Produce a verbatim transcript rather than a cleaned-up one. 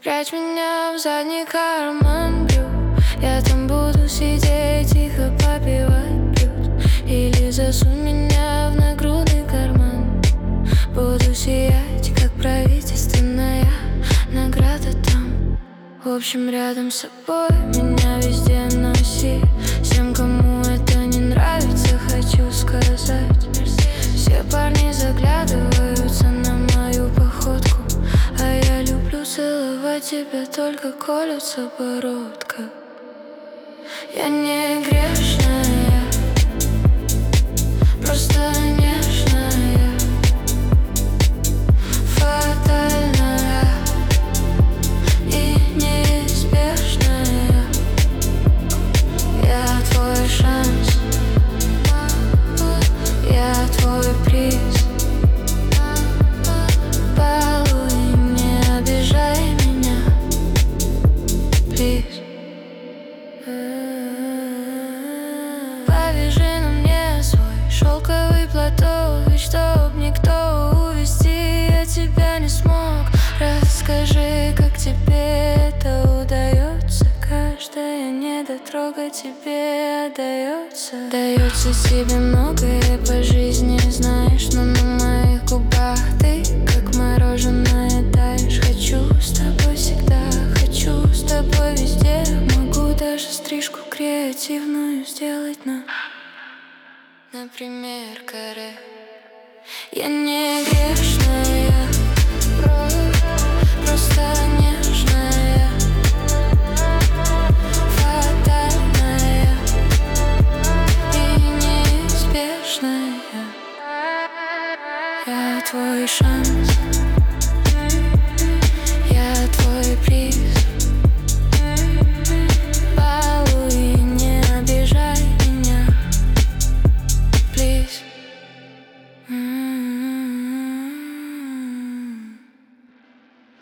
Прячь меня в задний карман брюк. Я там буду сидеть, тихо попивать блюз. Или засунь меня в нагрудный карман. Буду сиять, как правительственная награда там. В общем, рядом с собой меня везде носи. Всем, кому это не нравится, хочу сказать: все парни заглядываются на мою походку, а я люблю целовать тебя, только колется бородка. Я не грешная, просто нежная, фатальная и неизбежная. Я твой шанс, я твой приз. Балуй, не обижай меня, плиз. Повяжи на мне свой шелковый платок, ведь чтоб никто увести я тебя не смог. Расскажи, как тебе это удается. Каждая недотрога тебе отдается. Дается тебе многое по жизни, знаешь, но на моих губах ты как мороженое таешь. Хочу с тобой всегда, хочу с тобой везде. Могу даже стрижку креативную сделать на, например, каре. Я не грешная, просто нежная, фатальная и неизбежная. Я твой шанс,